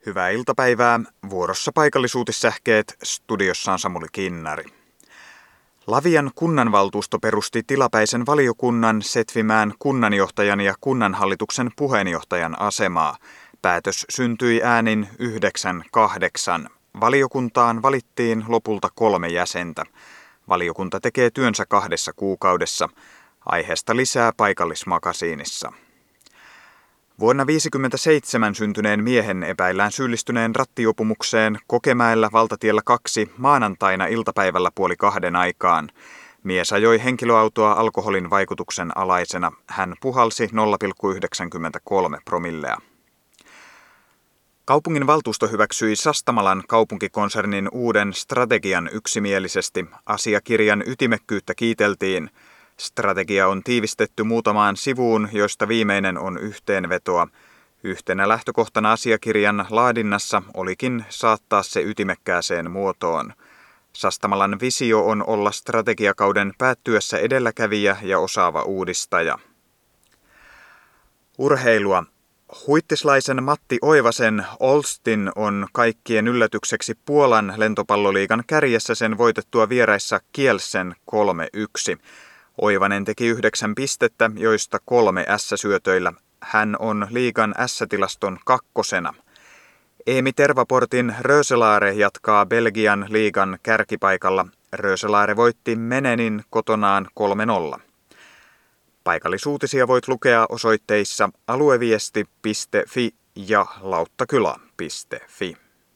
Hyvää iltapäivää. Vuorossa paikallisuutissähkeet. Studiossa on Samuli Kinnari. Lavian kunnanvaltuusto perusti tilapäisen valiokunnan setvimään kunnanjohtajan ja kunnanhallituksen puheenjohtajan asemaa. Päätös syntyi äänin 9-8. Valiokuntaan valittiin lopulta 3 jäsentä. Valiokunta tekee työnsä 2 kuukaudessa. Aiheesta lisää Paikallismakasiinissa. Vuonna 1957 syntyneen miehen epäillään syyllistyneen rattijuopumukseen Kokemäellä valtatiellä 2 maanantaina iltapäivällä 1:30 aikaan. Mies ajoi henkilöautoa alkoholin vaikutuksen alaisena. Hän puhalsi 0,93 promillea. Kaupungin valtuusto hyväksyi Sastamalan kaupunkikonsernin uuden strategian yksimielisesti. Asiakirjan ytimekkyyttä kiiteltiin. Strategia on tiivistetty muutamaan sivuun, joista viimeinen on yhteenvetoa. Yhtenä lähtökohtana asiakirjan laadinnassa olikin saattaa se ytimekkääseen muotoon. Sastamalan visio on olla strategiakauden päättyessä edelläkävijä ja osaava uudistaja. Urheilua. Huittislaisen Matti Oivasen Olsztyn on kaikkien yllätykseksi Puolan lentopalloliigan kärjessä sen voitettua vieraissa Kielsen 3-1. Oivanen teki 9 pistettä, joista 3 S-syötöillä. Hän on liigan S-tilaston 2. Eemi Tervaportin Röselaare jatkaa Belgian liigan kärkipaikalla. Röselaare voitti Menenin kotonaan 3-0. Paikallisuutisia voit lukea osoitteissa alueviesti.fi ja lauttakyla.fi.